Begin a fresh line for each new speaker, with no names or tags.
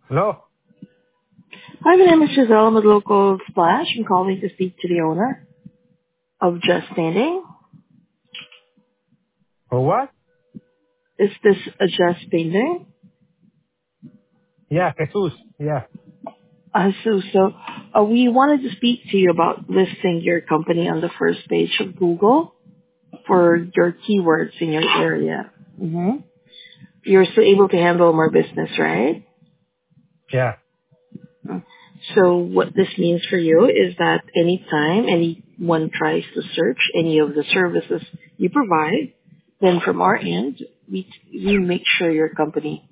Hello?
Hi, my name is Giselle. I'm with Local Splash. I'm calling to speak to the owner of Just Standing.
For what?
Is this a Just Standing?
Yeah, Jesus. Yeah.
We wanted to speak to you about listing your company on the first page of Google for your keywords in your area. You're still able to handle more business, right?
Yeah.
So what this means for you is that anytime anyone tries to search any of the services you provide, then from our end, we make sure your company